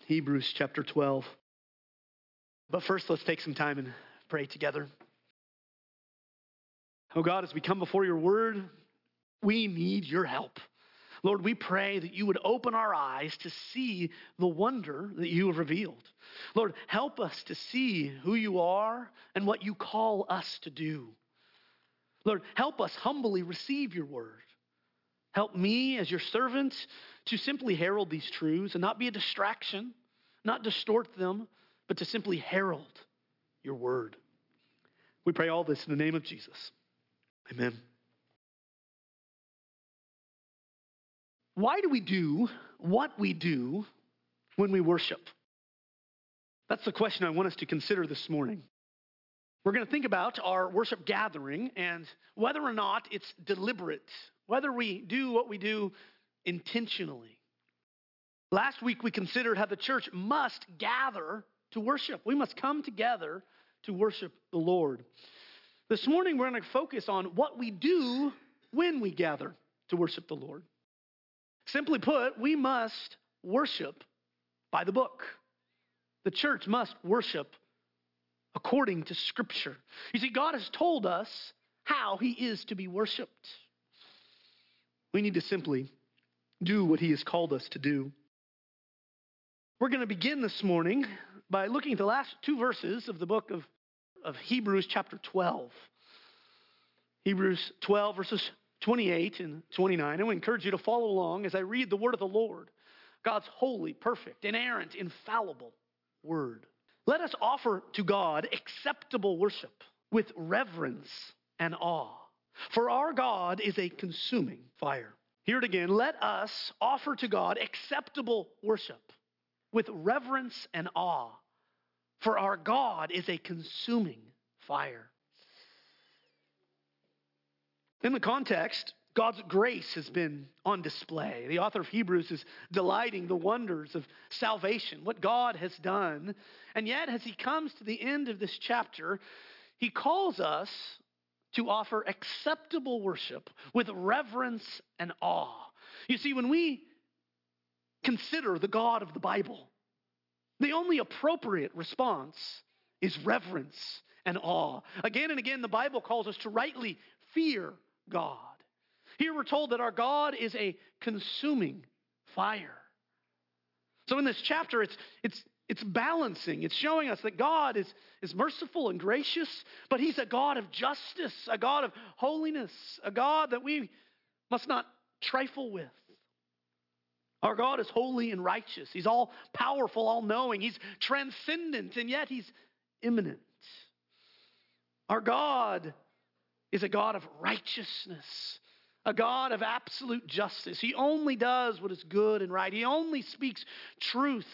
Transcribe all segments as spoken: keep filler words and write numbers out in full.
Hebrews chapter twelve. But first, let's take some time and pray together. Oh God, as we come before your word, we need your help. Lord, we pray that you would open our eyes to see the wonder that you have revealed. Lord, help us to see who you are and what you call us to do. Lord, help us humbly receive your word. Help me as your servant to simply herald these truths and not be a distraction, not distort them, but to simply herald your word. We pray all this in the name of Jesus. Amen. Why do we do what we do when we worship? That's the question I want us to consider this morning. We're going to think about our worship gathering and whether or not it's deliberate, whether we do what we do intentionally. Last week we considered how the church must gather to worship. We must come together to worship the Lord. This morning we're going to focus on what we do when we gather to worship the Lord. Simply put, we must worship by the book. The church must worship according to Scripture. You see, God has told us how he is to be worshiped. We need to simply do what he has called us to do. We're going to begin this morning by looking at the last two verses of the book of, of Hebrews chapter twelve. Hebrews twelve verses twenty-eight and twenty-nine. I would encourage you to follow along as I read the word of the Lord, God's holy, perfect, inerrant, infallible word. Let us offer to God acceptable worship with reverence and awe, for our God is a consuming fire. Hear it again. Let us offer to God acceptable worship with reverence and awe, for our God is a consuming fire. In the context, God's grace has been on display. The author of Hebrews is delighting the wonders of salvation, what God has done. And yet, as he comes to the end of this chapter, he calls us to offer acceptable worship with reverence and awe. You see, when we consider the God of the Bible, the only appropriate response is reverence and awe. Again and again, the Bible calls us to rightly fear God. Here we're told that our God is a consuming fire. So in this chapter, it's it's it's balancing. It's showing us that God is, is merciful and gracious, but he's a God of justice, a God of holiness, a God that we must not trifle with. Our God is holy and righteous. He's all powerful, all knowing. He's transcendent, and yet he's immanent. Our God is a God of righteousness, a God of absolute justice. He only does what is good and right. He only speaks truth.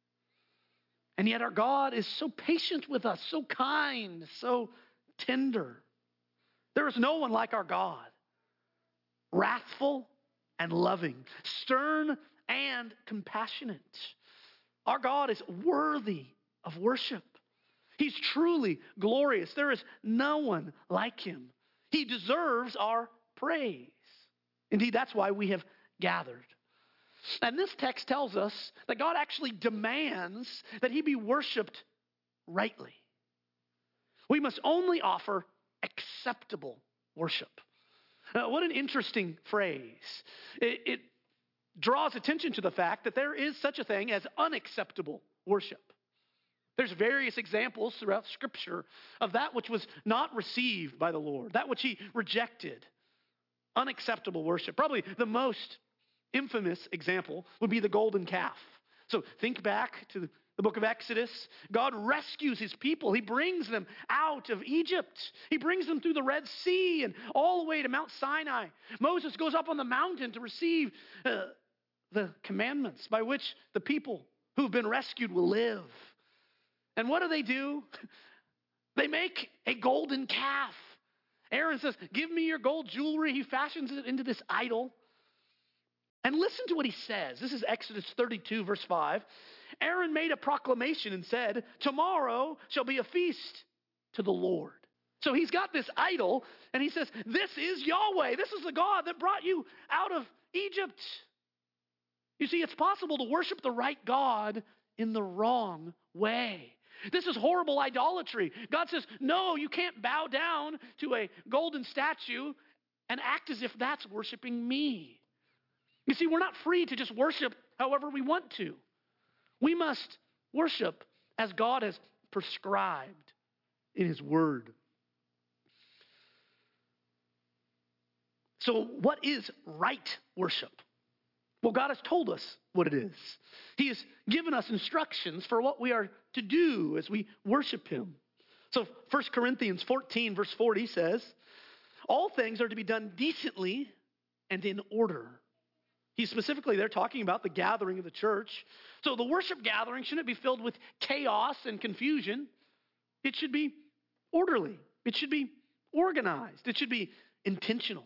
And yet our God is so patient with us, so kind, so tender. There is no one like our God. Wrathful and loving, stern and compassionate. Our God is worthy of worship. He's truly glorious. There is no one like him. He deserves our praise. Indeed, that's why we have gathered. And this text tells us that God actually demands that he be worshiped rightly. We must only offer acceptable worship. Now, what an interesting phrase. It, it draws attention to the fact that there is such a thing as unacceptable worship. There's various examples throughout Scripture of that which was not received by the Lord, that which he rejected. Unacceptable worship. Probably the most infamous example would be the golden calf. So think back to the The book of Exodus. God rescues his people. He brings them out of Egypt. He brings them through the Red Sea and all the way to Mount Sinai. Moses goes up on the mountain to receive uh, the commandments by which the people who've been rescued will live. And what do they do? They make a golden calf. Aaron says, "Give me your gold jewelry." He fashions it into this idol. And listen to what he says. This is Exodus thirty-two, verse five. Aaron made a proclamation and said, "Tomorrow shall be a feast to the Lord." So he's got this idol, and he says, "This is Yahweh. This is the God that brought you out of Egypt." You see, it's possible to worship the right God in the wrong way. This is horrible idolatry. God says, no, you can't bow down to a golden statue and act as if that's worshiping me. You see, we're not free to just worship however we want to. We must worship as God has prescribed in his word. So what is right worship? Well, God has told us what it is. He has given us instructions for what we are to do as we worship him. So First Corinthians fourteen verse forty says, all things are to be done decently and in order. He's specifically there talking about the gathering of the church. So the worship gathering shouldn't be filled with chaos and confusion. It should be orderly. It should be organized. It should be intentional.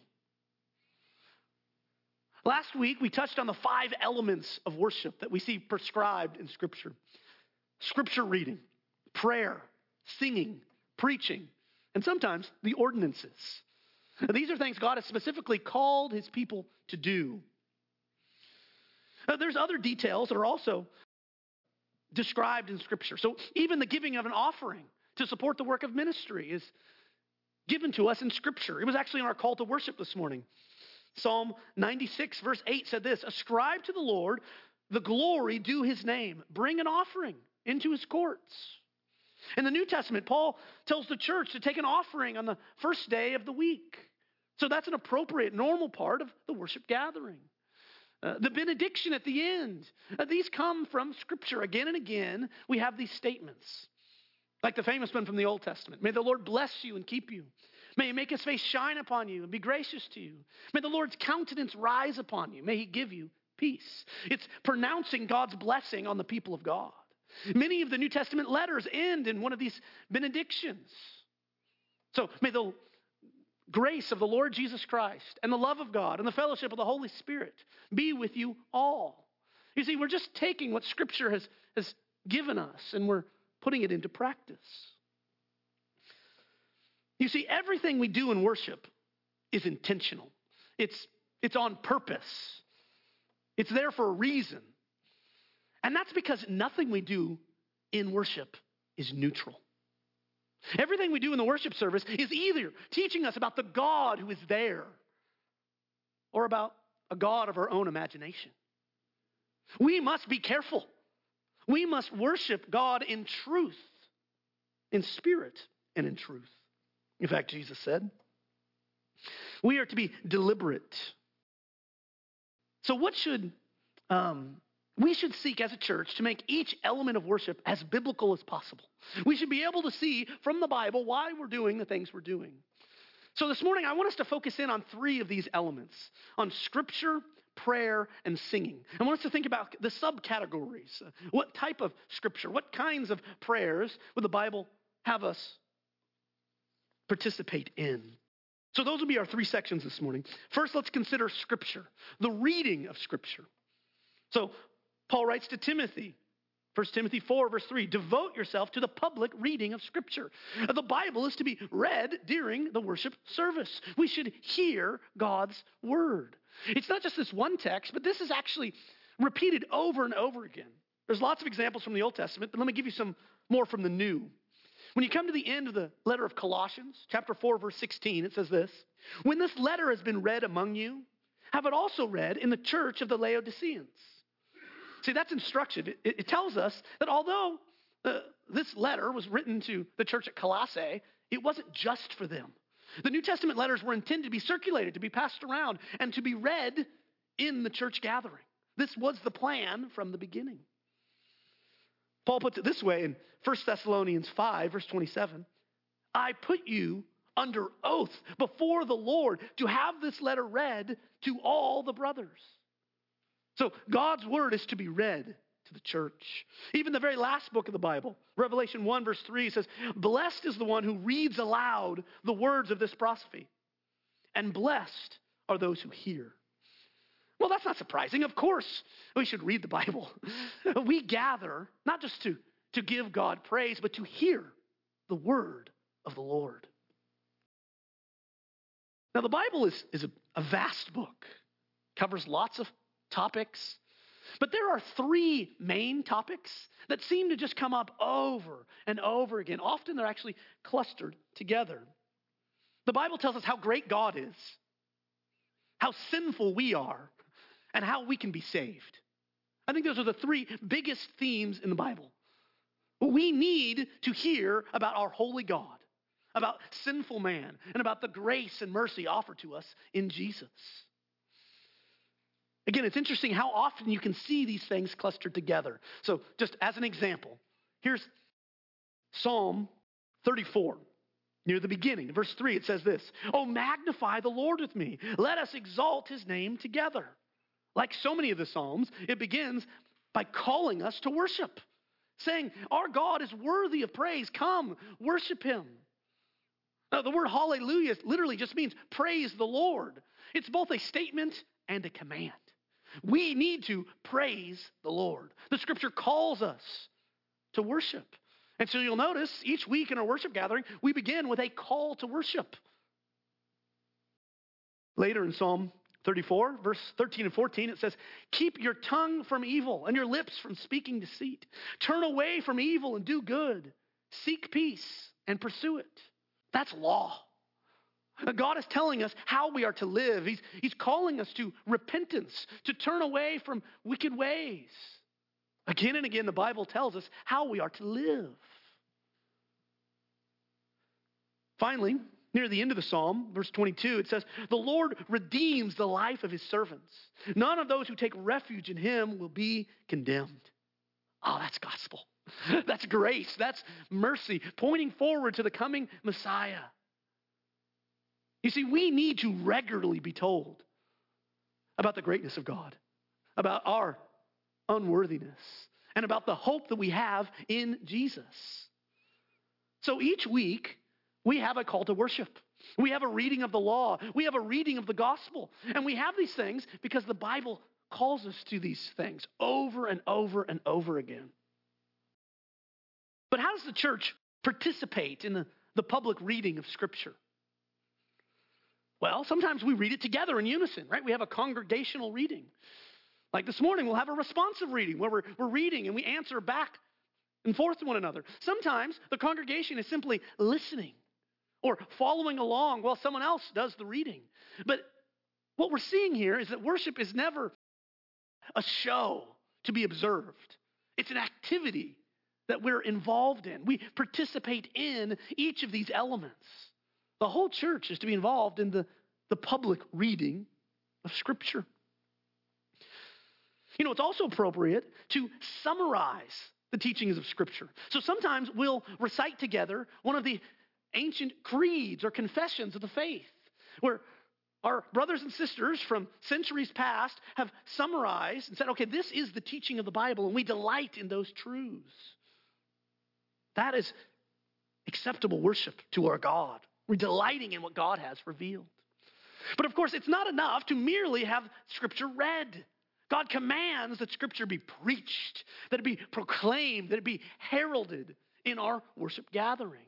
Last week, we touched on the five elements of worship that we see prescribed in Scripture. Scripture reading, prayer, singing, preaching, and sometimes the ordinances. Now, these are things God has specifically called his people to do. Now, there's other details that are also described in Scripture. So even the giving of an offering to support the work of ministry is given to us in Scripture. It was actually in our call to worship this morning. Psalm ninety-six verse eight said this, ascribe to the Lord the glory due his name. Bring an offering into his courts. In the New Testament, Paul tells the church to take an offering on the first day of the week. So that's an appropriate, normal part of the worship gathering. Uh, the benediction at the end. Uh, these come from Scripture. Again and again, we have these statements. Like the famous one from the Old Testament. May the Lord bless you and keep you. May he make his face shine upon you and be gracious to you. May the Lord's countenance rise upon you. May he give you peace. It's pronouncing God's blessing on the people of God. Many of the New Testament letters end in one of these benedictions. So may the grace of the Lord Jesus Christ and the love of God and the fellowship of the Holy Spirit be with you all. You see, we're just taking what Scripture has, has given us and we're putting it into practice. You see, everything we do in worship is intentional. It's, it's on purpose. It's there for a reason. And that's because nothing we do in worship is neutral. Everything we do in the worship service is either teaching us about the God who is there or about a God of our own imagination. We must be careful. We must worship God in truth, in spirit and in truth. In fact, Jesus said, we are to be deliberate. So what should, um, we should seek as a church to make each element of worship as biblical as possible. We should be able to see from the Bible why we're doing the things we're doing. So this morning, I want us to focus in on three of these elements, on Scripture, prayer, and singing. I want us to think about the subcategories. What type of Scripture, what kinds of prayers would the Bible have us participate in? So those will be our three sections this morning. First, let's consider Scripture, the reading of Scripture. So Paul writes to Timothy, First Timothy four, verse three, devote yourself to the public reading of Scripture. The Bible is to be read during the worship service. We should hear God's word. It's not just this one text, but this is actually repeated over and over again. There's lots of examples from the Old Testament, but let me give you some more from the New. When you come to the end of the letter of Colossians, chapter four, verse sixteen, it says this, when this letter has been read among you, have it also read in the church of the Laodiceans. See, that's instruction. It, it tells us that although uh, this letter was written to the church at Colossae, it wasn't just for them. The New Testament letters were intended to be circulated, to be passed around, and to be read in the church gathering. This was the plan from the beginning. Paul puts it this way in First Thessalonians five, verse twenty-seven. I put you under oath before the Lord to have this letter read to all the brothers. So God's word is to be read to the church. Even the very last book of the Bible, Revelation one, verse three says, blessed is the one who reads aloud the words of this prophecy, and blessed are those who hear. Well, that's not surprising. Of course, we should read the Bible. We gather not just to, to give God praise, but to hear the word of the Lord. Now, the Bible is, is a, a vast book, covers lots of topics. But there are three main topics that seem to just come up over and over again. Often they're actually clustered together. The Bible tells us how great God is, how sinful we are, and how we can be saved. I think those are the three biggest themes in the Bible. We need to hear about our holy God, about sinful man, and about the grace and mercy offered to us in Jesus. Again, it's interesting how often you can see these things clustered together. So just as an example, here's Psalm thirty-four. Near the beginning, verse three, it says this, "Oh, magnify the Lord with me. Let us exalt his name together." Like so many of the Psalms, it begins by calling us to worship, saying, our God is worthy of praise. Come, worship him. Now, the word hallelujah literally just means praise the Lord. It's both a statement and a command. We need to praise the Lord. The scripture calls us to worship. And so you'll notice each week in our worship gathering, we begin with a call to worship. Later in Psalm thirty-four, verse thirteen and fourteen, it says, "Keep your tongue from evil and your lips from speaking deceit. Turn away from evil and do good. Seek peace and pursue it." That's law. God is telling us how we are to live. He's, he's calling us to repentance, to turn away from wicked ways. Again and again, the Bible tells us how we are to live. Finally, near the end of the psalm, verse twenty-two, it says, "The Lord redeems the life of his servants. None of those who take refuge in him will be condemned." Oh, that's gospel. That's grace. That's mercy, pointing forward to the coming Messiah. You see, we need to regularly be told about the greatness of God, about our unworthiness, and about the hope that we have in Jesus. So each week, we have a call to worship. We have a reading of the law. We have a reading of the gospel. And we have these things because the Bible calls us to these things over and over and over again. But how does the church participate in the, the public reading of Scripture? Well, sometimes we read it together in unison, right? We have a congregational reading. Like this morning, we'll have a responsive reading where we're, we're reading and we answer back and forth to one another. Sometimes the congregation is simply listening or following along while someone else does the reading. But what we're seeing here is that worship is never a show to be observed. It's an activity that we're involved in. We participate in each of these elements. The whole church is to be involved in the, the public reading of Scripture. You know, it's also appropriate to summarize the teachings of Scripture. So sometimes we'll recite together one of the ancient creeds or confessions of the faith, where our brothers and sisters from centuries past have summarized and said, okay, this is the teaching of the Bible, and we delight in those truths. That is acceptable worship to our God. We're delighting in what God has revealed. But of course, it's not enough to merely have Scripture read. God commands that Scripture be preached, that it be proclaimed, that it be heralded in our worship gathering.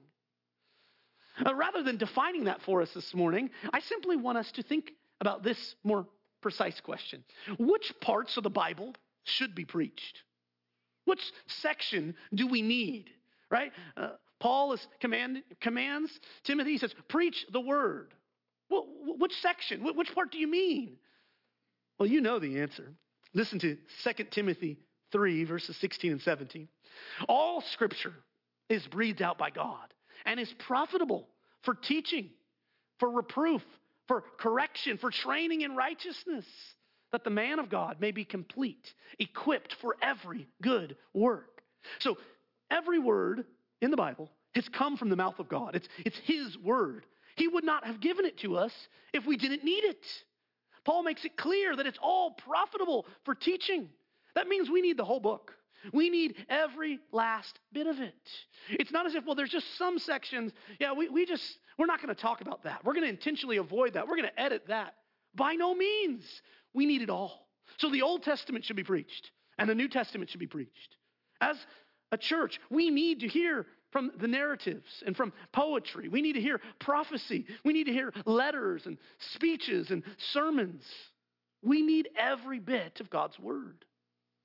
Uh, rather than defining that for us this morning, I simply want us to think about this more precise question. Which parts of the Bible should be preached? Which section do we need, right? Uh, Paul is command, commands Timothy, he says, preach the word. Well, which section? Which part do you mean? Well, you know the answer. Listen to Second Timothy three, verses sixteen and seventeen. All Scripture is breathed out by God and is profitable for teaching, for reproof, for correction, for training in righteousness, that the man of God may be complete, equipped for every good work. So every word in the Bible has come from the mouth of God. It's, it's his word. He would not have given it to us if we didn't need it. Paul makes it clear that it's all profitable for teaching. That means we need the whole book. We need every last bit of it. It's not as if, well, there's just some sections. Yeah, we, we just, we're not going to talk about that. We're going to intentionally avoid that. We're going to edit that. By no means. We need it all. So the Old Testament should be preached and the New Testament should be preached. As a church, we need to hear from the narratives and from poetry. We need to hear prophecy. We need to hear letters and speeches and sermons. We need every bit of God's word.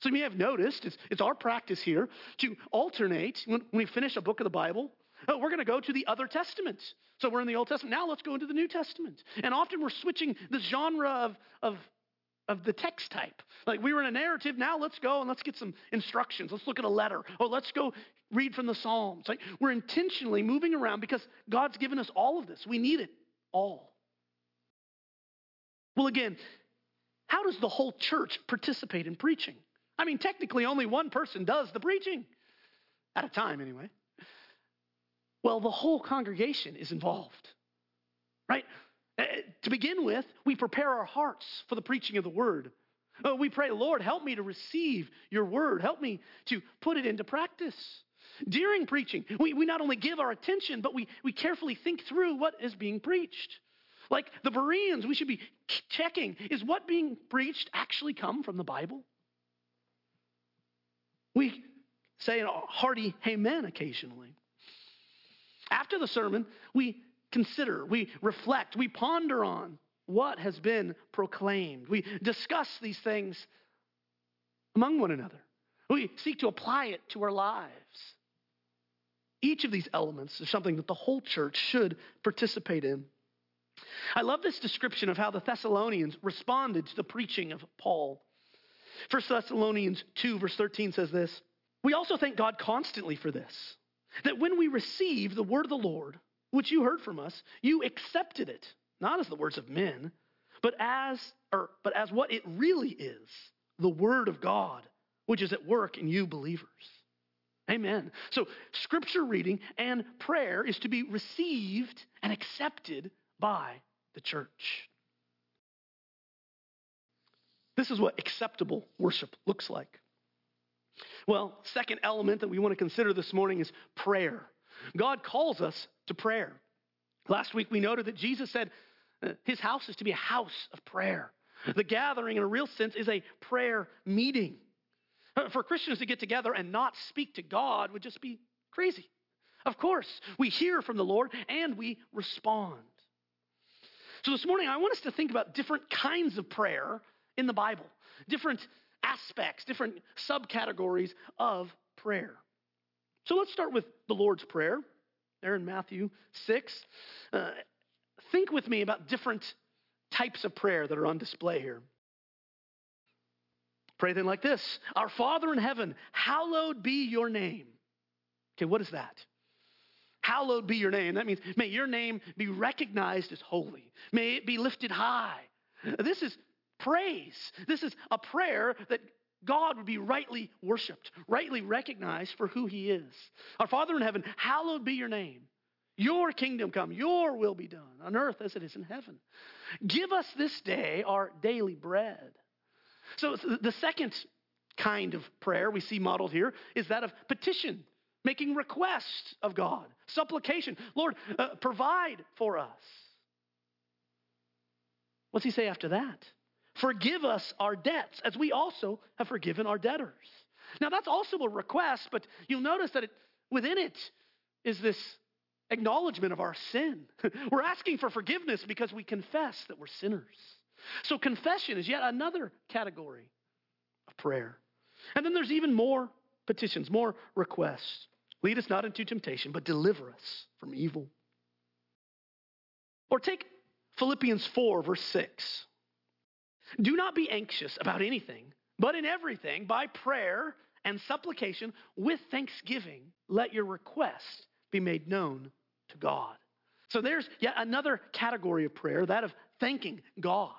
So you may have noticed, it's, it's our practice here to alternate when, when we finish a book of the Bible. Oh, we're going to go to the other Testament. So we're in the Old Testament. Now let's go into the New Testament. And often we're switching the genre of, of, of the text type. Like we were in a narrative. Now let's go and let's get some instructions. Let's look at a letter. Oh, let's go read from the Psalms. Like we're intentionally moving around because God's given us all of this. We need it all. Well, again, how does the whole church participate in preaching? I mean, technically only one person does the preaching. At a time, anyway. Well, the whole congregation is involved, right? Uh, to begin with, we prepare our hearts for the preaching of the word. Uh, we pray, Lord, help me to receive your word. Help me to put it into practice. During preaching, we, we not only give our attention, but we, we carefully think through what is being preached. Like the Bereans, we should be checking, is what being preached actually come from the Bible? We say a hearty amen occasionally. After the sermon, we consider, we reflect, we ponder on what has been proclaimed. We discuss these things among one another. We seek to apply it to our lives. Each of these elements is something that the whole church should participate in. I love this description of how the Thessalonians responded to the preaching of Paul. First Thessalonians two, verse thirteen says this, "We also thank God constantly for this, that when we received the word of the Lord, which you heard from us, you accepted it, not as the words of men, but as or but as what it really is, the word of God, which is at work in you believers." Amen. So scripture reading and prayer is to be received and accepted by the church. This is what acceptable worship looks like. Well, second element that we want to consider this morning is prayer. God calls us to prayer. Last week we noted that Jesus said uh, his house is to be a house of prayer. The gathering in a real sense is a prayer meeting. Uh, for Christians to get together and not speak to God would just be crazy. Of course, we hear from the Lord and we respond. So this morning I want us to think about different kinds of prayer in the Bible, different aspects, different subcategories of prayer. So let's start with the Lord's Prayer, there in Matthew six. Uh, think with me about different types of prayer that are on display here. Pray then like this, "Our Father in heaven, hallowed be your name." Okay, what is that? Hallowed be your name. That means may your name be recognized as holy. May it be lifted high. This is praise. This is a prayer that God would be rightly worshiped, rightly recognized for who he is. Our Father in heaven, hallowed be your name. Your kingdom come, your will be done on earth as it is in heaven. Give us this day our daily bread. So the second kind of prayer we see modeled here is that of petition, making request of God, supplication. Lord, uh, provide for us. What's he say after that? Forgive us our debts as we also have forgiven our debtors. Now that's also a request, but you'll notice that it, within it is this acknowledgement of our sin. We're asking for forgiveness because we confess that we're sinners. So confession is yet another category of prayer. And then there's even more petitions, more requests. Lead us not into temptation, but deliver us from evil. Or take Philippians four, verse six. "Do not be anxious about anything, but in everything, by prayer and supplication, with thanksgiving, let your request be made known to God." So there's yet another category of prayer, that of thanking God.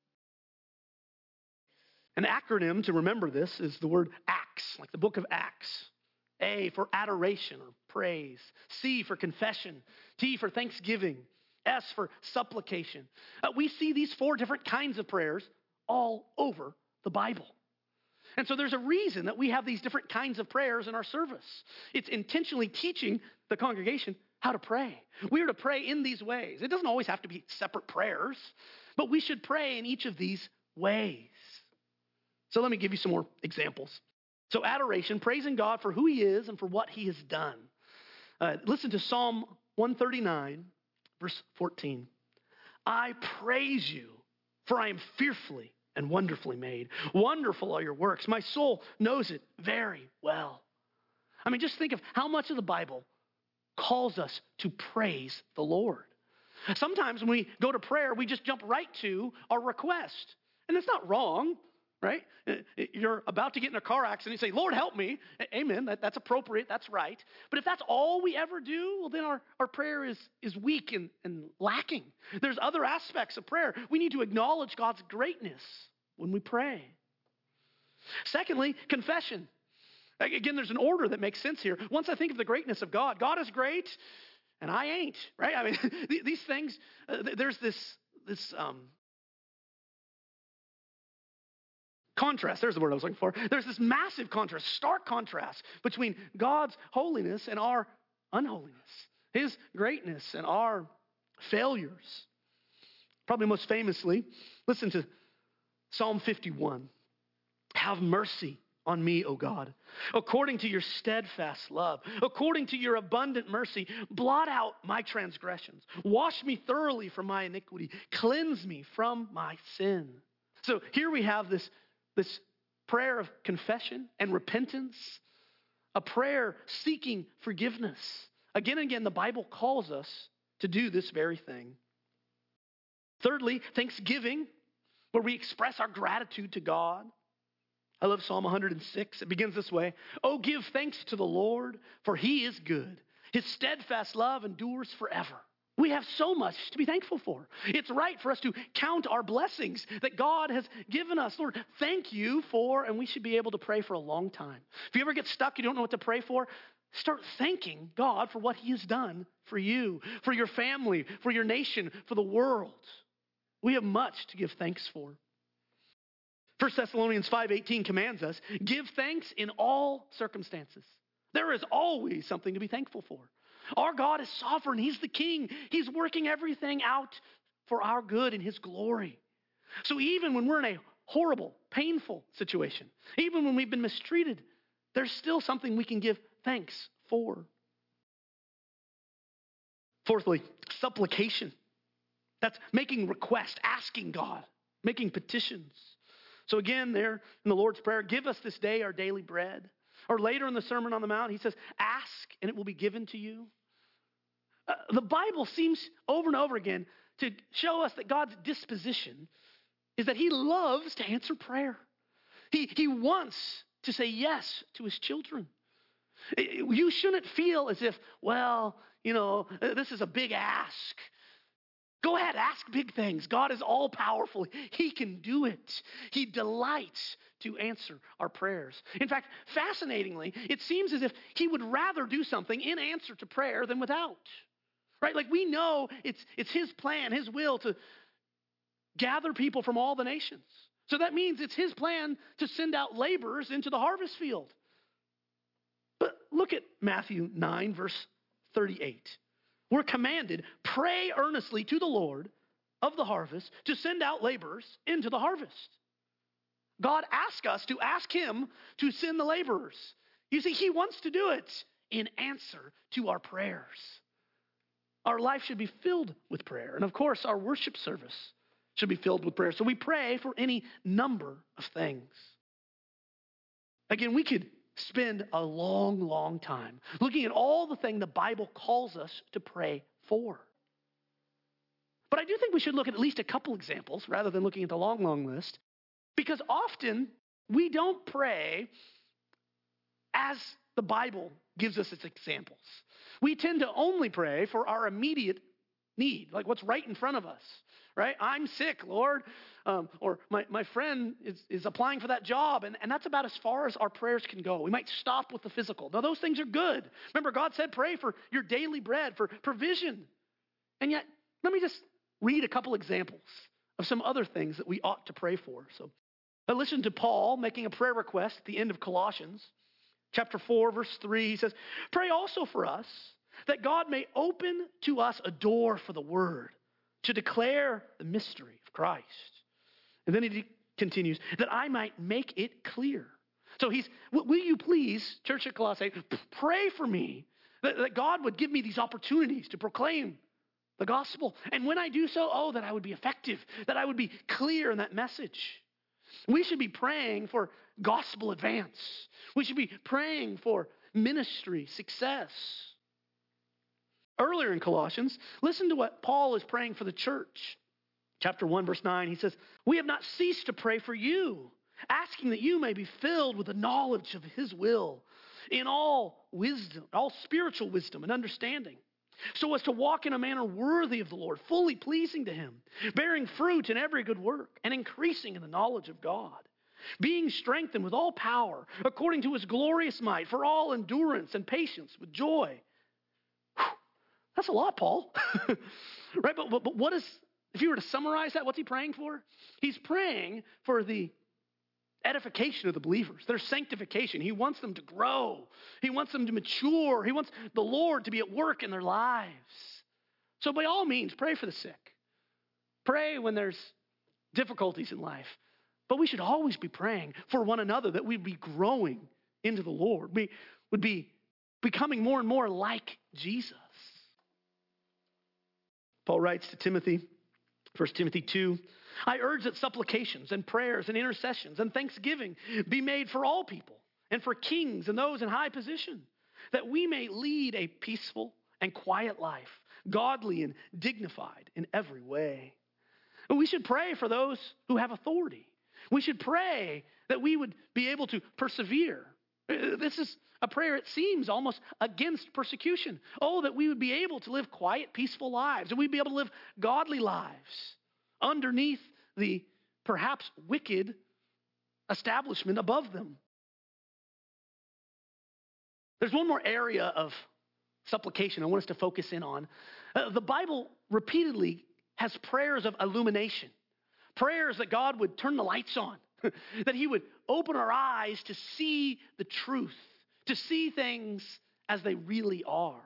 An acronym to remember this is the word ACTS, like the book of Acts. A for adoration or praise. C for confession. T for thanksgiving. S for supplication. Uh, we see these four different kinds of prayers all over the Bible. And so there's a reason that we have these different kinds of prayers in our service. It's intentionally teaching the congregation how to pray. We are to pray in these ways. It doesn't always have to be separate prayers, but we should pray in each of these ways. So let me give you some more examples. So adoration, praising God for who he is and for what he has done. Uh, listen to Psalm one thirty-nine, verse fourteen. "I praise you, for I am fearfully and wonderfully made. Wonderful are your works. My soul knows it very well. I mean, just think of how much of the Bible calls us to praise the Lord. Sometimes when we go to prayer, we just jump right to our request. And that's not wrong, right? You're about to get in a car accident, you say, Lord, help me. Amen, that, that's appropriate, that's right. But if that's all we ever do, well, then our, our prayer is, is weak and, and lacking. There's other aspects of prayer. We need to acknowledge God's greatness when we pray. Secondly, confession. Again, there's an order that makes sense here. Once I think of the greatness of God, God is great, and I ain't, right? I mean, these things, uh, there's this, this um, contrast. There's the word I was looking for. There's this massive contrast, stark contrast between God's holiness and our unholiness, his greatness and our failures. Probably most famously, listen to Psalm fifty-one. Have mercy on me, O God, according to your steadfast love, according to your abundant mercy, blot out my transgressions. Wash me thoroughly from my iniquity. Cleanse me from my sin. So here we have this, this prayer of confession and repentance, a prayer seeking forgiveness. Again and again, the Bible calls us to do this very thing. Thirdly, thanksgiving, where we express our gratitude to God. I love Psalm one hundred six. It begins this way. Oh, give thanks to the Lord, for he is good. His steadfast love endures forever. We have so much to be thankful for. It's right for us to count our blessings that God has given us. Lord, thank you for, and we should be able to pray for a long time. If you ever get stuck, you don't know what to pray for, start thanking God for what he has done for you, for your family, for your nation, for the world. We have much to give thanks for. First Thessalonians five eighteen commands us, give thanks in all circumstances. There is always something to be thankful for. Our God is sovereign. He's the king. He's working everything out for our good and his glory. So even when we're in a horrible, painful situation, even when we've been mistreated, there's still something we can give thanks for. Fourthly, supplication. That's making request, asking God, making petitions. So again, there in the Lord's Prayer, give us this day our daily bread. Or later in the Sermon on the Mount, he says, ask and it will be given to you. Uh, the Bible seems over and over again to show us that God's disposition is that he loves to answer prayer. He, he wants to say yes to his children. You shouldn't feel as if, well, you know, this is a big ask. Go ahead, ask big things. God is all powerful. He can do it. He delights to answer our prayers. In fact, fascinatingly, it seems as if he would rather do something in answer to prayer than without. Right? Like we know it's, it's his plan, his will to gather people from all the nations. So that means it's his plan to send out laborers into the harvest field. But look at Matthew nine, verse thirty-eight. We're commanded, pray earnestly to the Lord of the harvest to send out laborers into the harvest. God asks us to ask him to send the laborers. You see, he wants to do it in answer to our prayers. Our life should be filled with prayer. And of course, our worship service should be filled with prayer. So we pray for any number of things. Again, we could spend a long, long time looking at all the things the Bible calls us to pray for. But I do think we should look at at least a couple examples rather than looking at the long, long list, because often we don't pray as the Bible gives us its examples. We tend to only pray for our immediate need, like what's right in front of us, right? I'm sick, Lord, um, or my, my friend is, is applying for that job, and, and that's about as far as our prayers can go. We might stop with the physical. Now, those things are good. Remember, God said pray for your daily bread, for provision. And yet, let me just read a couple examples of some other things that we ought to pray for. So I listened to Paul making a prayer request at the end of Colossians. Chapter four, verse three, he says, pray also for us that God may open to us a door for the word to declare the mystery of Christ. And then he continues, that I might make it clear. So he's, will you please, Church at Colossae, pray for me that, that God would give me these opportunities to proclaim the gospel. And when I do so, oh, that I would be effective, that I would be clear in that message. We should be praying for gospel advance. We should be praying for ministry success. Earlier in Colossians, listen to what Paul is praying for the church. Chapter one, verse nine, he says, "We have not ceased to pray for you, asking that you may be filled with the knowledge of his will in all wisdom, all spiritual wisdom and understanding, so as to walk in a manner worthy of the Lord, fully pleasing to him, bearing fruit in every good work and increasing in the knowledge of God, being strengthened with all power according to his glorious might for all endurance and patience with joy." Whew, that's a lot, Paul. Right? But, but, but what is, if you were to summarize that, what's he praying for? He's praying for the edification of the believers, their sanctification. He wants them to grow. He wants them to mature. He wants the Lord to be at work in their lives. So by all means, pray for the sick. Pray when there's difficulties in life. But we should always be praying for one another that we'd be growing into the Lord. We would be becoming more and more like Jesus. Paul writes to Timothy, First Timothy two, "I urge that supplications and prayers and intercessions and thanksgiving be made for all people and for kings and those in high position, that we may lead a peaceful and quiet life, godly and dignified in every way." And we should pray for those who have authority. We should pray that we would be able to persevere. This is a prayer, it seems, almost against persecution. Oh, that we would be able to live quiet, peaceful lives, and we'd be able to live godly lives underneath the perhaps wicked establishment above them. There's one more area of supplication I want us to focus in on. Uh, the Bible repeatedly has prayers of illumination, prayers that God would turn the lights on, that he would open our eyes to see the truth, to see things as they really are.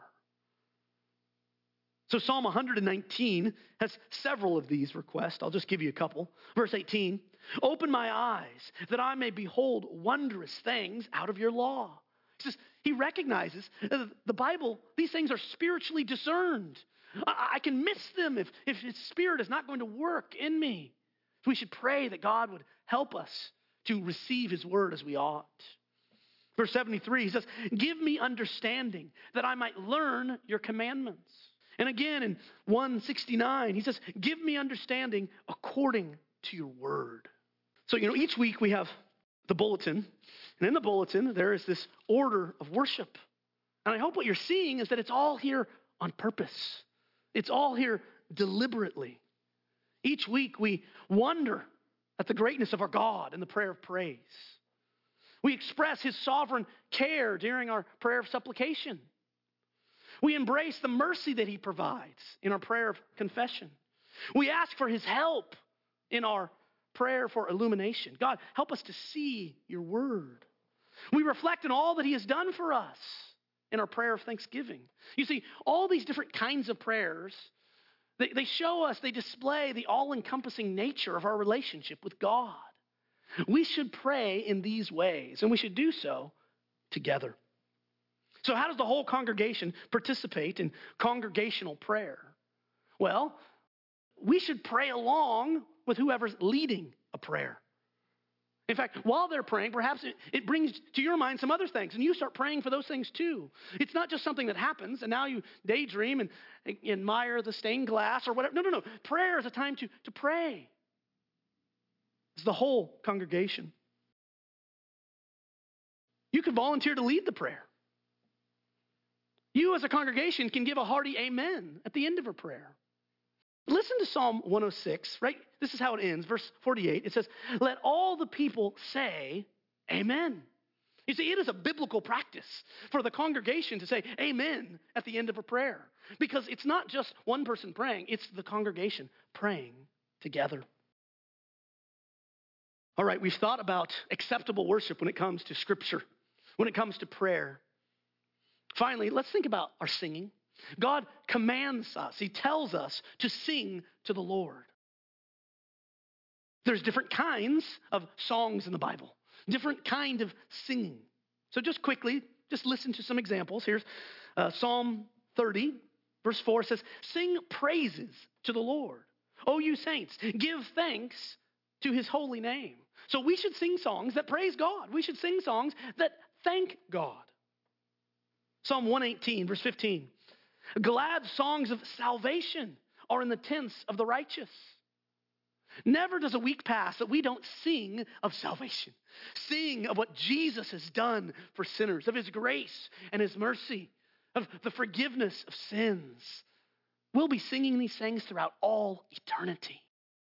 So Psalm one nineteen has several of these requests. I'll just give you a couple. Verse eighteen, "Open my eyes that I may behold wondrous things out of your law." He says, he recognizes that the Bible, these things are spiritually discerned. I, I can miss them if, if his Spirit is not going to work in me. So we should pray that God would help us to receive his word as we ought. Verse seventy-three, he says, "Give me understanding that I might learn your commandments." And again in one sixty-nine, he says, "Give me understanding according to your word." So, you know, each week we have the bulletin. And in the bulletin, there is this order of worship. And I hope what you're seeing is that it's all here on purpose. It's all here deliberately. Each week we wonder at the greatness of our God in the prayer of praise. We express his sovereign care during our prayer of supplication. We embrace the mercy that he provides in our prayer of confession. We ask for his help in our prayer for illumination. God, help us to see your word. We reflect on all that he has done for us in our prayer of thanksgiving. You see, all these different kinds of prayers, they, they show us, they display the all-encompassing nature of our relationship with God. We should pray in these ways, and we should do so together. So how does the whole congregation participate in congregational prayer? Well, we should pray along with whoever's leading a prayer. In fact, while they're praying, perhaps it, it brings to your mind some other things, and you start praying for those things too. It's not just something that happens, and now you daydream and, and admire the stained glass or whatever. No, no, no. Prayer is a time to, to pray. It's the whole congregation. You could volunteer to lead the prayer. You as a congregation can give a hearty amen at the end of a prayer. Listen to Psalm one oh six, right? This is how it ends, verse forty-eight. It says, "Let all the people say amen." You see, it is a biblical practice for the congregation to say amen at the end of a prayer, because it's not just one person praying, it's the congregation praying together. All right, we've thought about acceptable worship when it comes to Scripture, when it comes to prayer. Finally, let's think about our singing. God commands us. He tells us to sing to the Lord. There's different kinds of songs in the Bible, different kind of singing. So just quickly, just listen to some examples. Here's uh, Psalm thirty, verse four says, "Sing praises to the Lord. O you saints, give thanks to his holy name. So we should sing songs that praise God. We should sing songs that thank God. Psalm one eighteen, verse fifteen. Glad songs of salvation are in the tents of the righteous. Never does a week pass that we don't sing of salvation, sing of what Jesus has done for sinners, of his grace and his mercy, of the forgiveness of sins. We'll be singing these things throughout all eternity.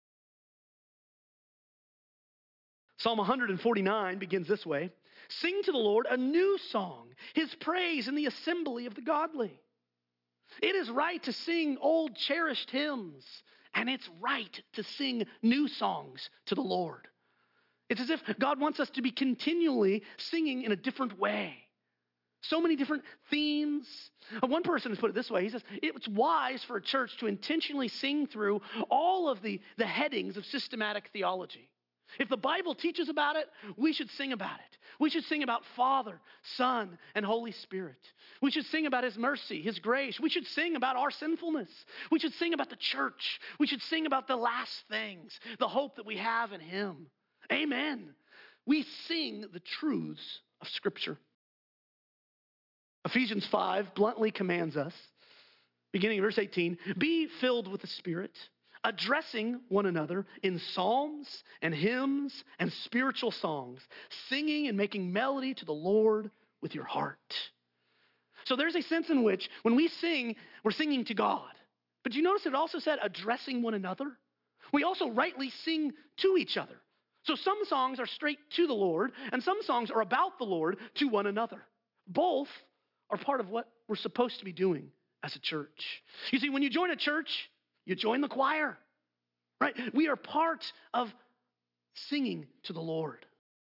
Psalm one forty-nine begins this way. Sing to the Lord a new song, his praise in the assembly of the godly. It is right to sing old cherished hymns, and it's right to sing new songs to the Lord. It's as if God wants us to be continually singing in a different way. So many different themes. One person has put it this way. He says, it's wise for a church to intentionally sing through all of the, the headings of systematic theology. If the Bible teaches about it, we should sing about it. We should sing about Father, Son, and Holy Spirit. We should sing about his mercy, his grace. We should sing about our sinfulness. We should sing about the church. We should sing about the last things, the hope that we have in him. Amen. We sing the truths of Scripture. Ephesians five bluntly commands us, beginning in verse eighteen, be filled with the Spirit, addressing one another in psalms and hymns and spiritual songs, singing and making melody to the Lord with your heart. So there's a sense in which when we sing, we're singing to God. But you notice it also said addressing one another? We also rightly sing to each other. So some songs are straight to the Lord, and some songs are about the Lord to one another. Both are part of what we're supposed to be doing as a church. You see, when you join a church, you join the choir, right? We are part of singing to the Lord.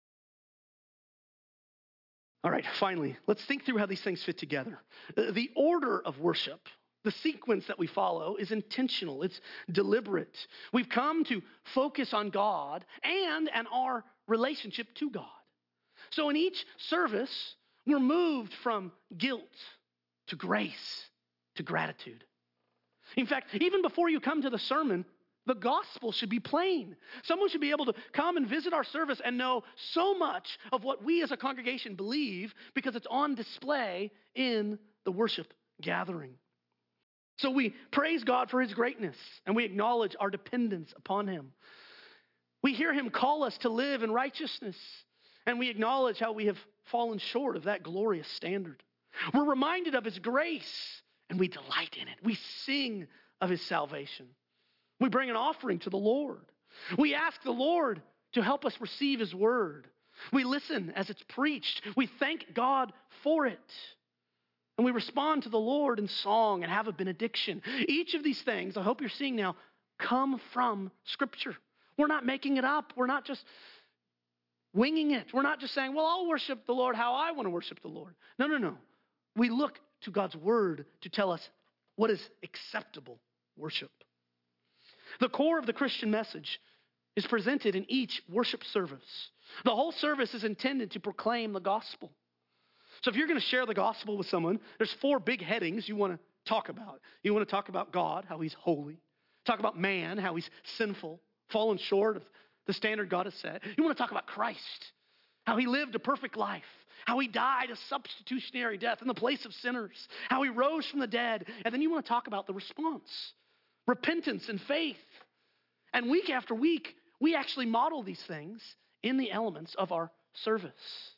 All right, finally, let's think through how these things fit together. The order of worship, the sequence that we follow is intentional. It's deliberate. We've come to focus on God and, and our relationship to God. So in each service, we're moved from guilt to grace to gratitude. In fact, even before you come to the sermon, the gospel should be plain. Someone should be able to come and visit our service and know so much of what we as a congregation believe because it's on display in the worship gathering. So we praise God for his greatness and we acknowledge our dependence upon him. We hear him call us to live in righteousness and we acknowledge how we have fallen short of that glorious standard. We're reminded of his grace and we delight in it. We sing of his salvation. We bring an offering to the Lord. We ask the Lord to help us receive his word. We listen as it's preached. We thank God for it. And we respond to the Lord in song and have a benediction. Each of these things, I hope you're seeing now, come from Scripture. We're not making it up. We're not just winging it. We're not just saying, well, I'll worship the Lord how I want to worship the Lord. No, no, no. We look to God's word to tell us what is acceptable worship. The core of the Christian message is presented in each worship service. The whole service is intended to proclaim the gospel. So if you're going to share the gospel with someone, there's four big headings you want to talk about. You want to talk about God, how he's holy. Talk about man, how he's sinful, fallen short of the standard God has set. You want to talk about Christ, how he lived a perfect life, how he died a substitutionary death in the place of sinners, how he rose from the dead. And then you want to talk about the response, repentance and faith. And week after week, we actually model these things in the elements of our service.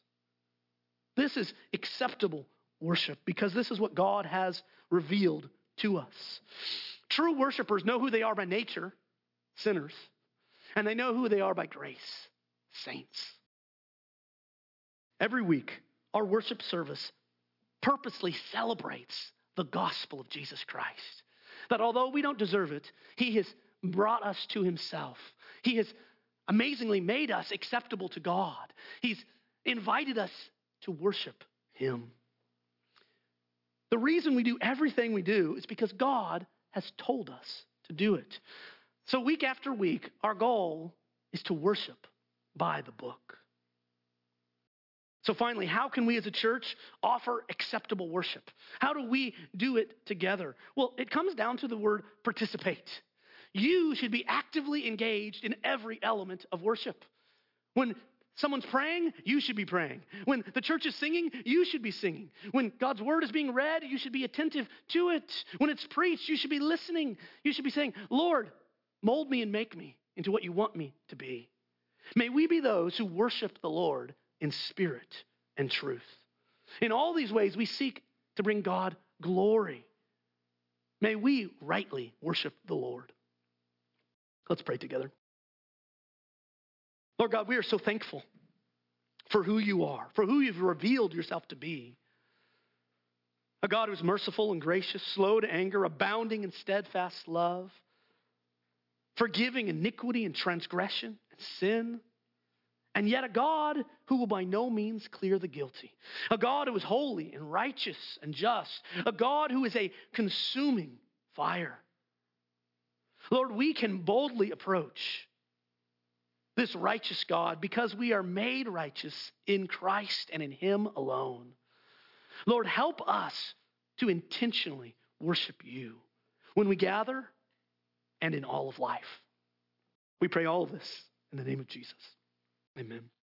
This is acceptable worship because this is what God has revealed to us. True worshipers know who they are by nature, sinners, and they know who they are by grace, saints. Every week, our worship service purposely celebrates the gospel of Jesus Christ. That although we don't deserve it, he has brought us to himself. He has amazingly made us acceptable to God. He's invited us to worship him. The reason we do everything we do is because God has told us to do it. So week after week, our goal is to worship by the book. So finally, how can we as a church offer acceptable worship? How do we do it together? Well, it comes down to the word participate. You should be actively engaged in every element of worship. When someone's praying, you should be praying. When the church is singing, you should be singing. When God's word is being read, you should be attentive to it. When it's preached, you should be listening. You should be saying, Lord, mold me and make me into what you want me to be. May we be those who worship the Lord in spirit and truth. In all these ways, we seek to bring God glory. May we rightly worship the Lord. Let's pray together. Lord God, we are so thankful for who you are, for who you've revealed yourself to be. A God who is merciful and gracious, slow to anger, abounding in steadfast love, forgiving iniquity and transgression and sin, and yet a God who will by no means clear the guilty. A God who is holy and righteous and just. A God who is a consuming fire. Lord, we can boldly approach this righteous God because we are made righteous in Christ and in him alone. Lord, help us to intentionally worship you when we gather and in all of life. We pray all of this in the name of Jesus. Amen.